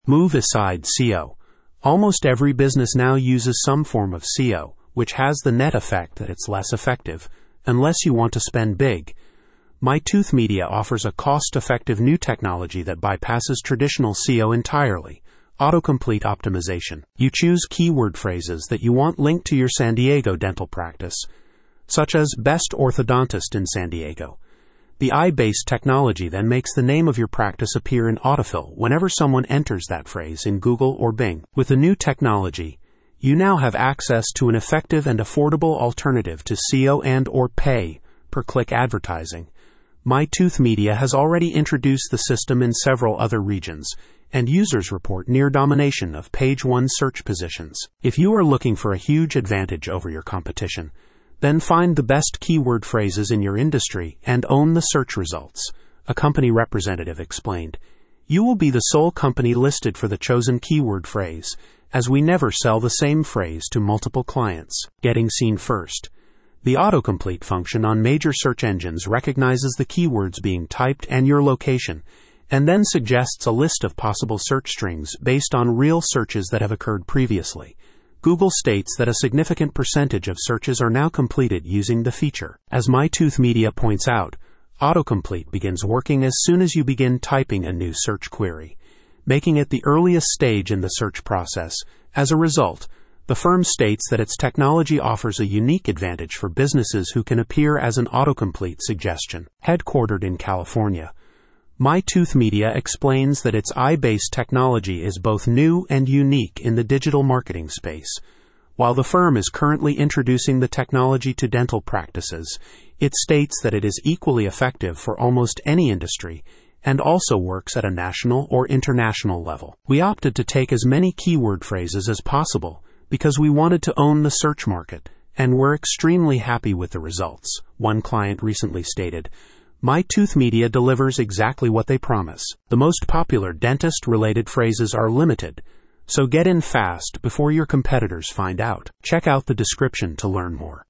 Move aside SEO. Almost every business now uses some form of SEO, which has the net effect that it's less effective, unless you want to spend big. MyTooth Media offers a cost-effective new technology that bypasses traditional SEO entirely, autocomplete optimization. You choose keyword phrases that you want linked to your San Diego dental practice, such as best orthodontist in San Diego. The eye-based technology then makes the name of your practice appear in autofill whenever someone enters that phrase in Google or Bing. With the new technology, you now have access to an effective and affordable alternative to SEO and/or pay per-click advertising. MyTooth Media has already introduced the system in several other regions, and users report near domination of page 1 search positions. If you are looking for a huge advantage over your competition, then find the best keyword phrases in your industry and own the search results, a company representative explained. You will be the sole company listed for the chosen keyword phrase, as we never sell the same phrase to multiple clients. Getting seen first. The autocomplete function on major search engines recognizes the keywords being typed and your location, and then suggests a list of possible search strings based on real searches that have occurred previously. Google states that a significant percentage of searches are now completed using the feature. As MyTooth Media points out, autocomplete begins working as soon as you begin typing a new search query, making it the earliest stage in the search process. As a result, the firm states that its technology offers a unique advantage for businesses who can appear as an autocomplete suggestion. Headquartered in California, MyTooth Media explains that its eye-based technology is both new and unique in the digital marketing space. While the firm is currently introducing the technology to dental practices, it states that it is equally effective for almost any industry and also works at a national or international level. We opted to take as many keyword phrases as possible because we wanted to own the search market, and we're extremely happy with the results, one client recently stated. MyTooth Media delivers exactly what they promise. The most popular dentist-related phrases are limited, so get in fast before your competitors find out. Check out the description to learn more.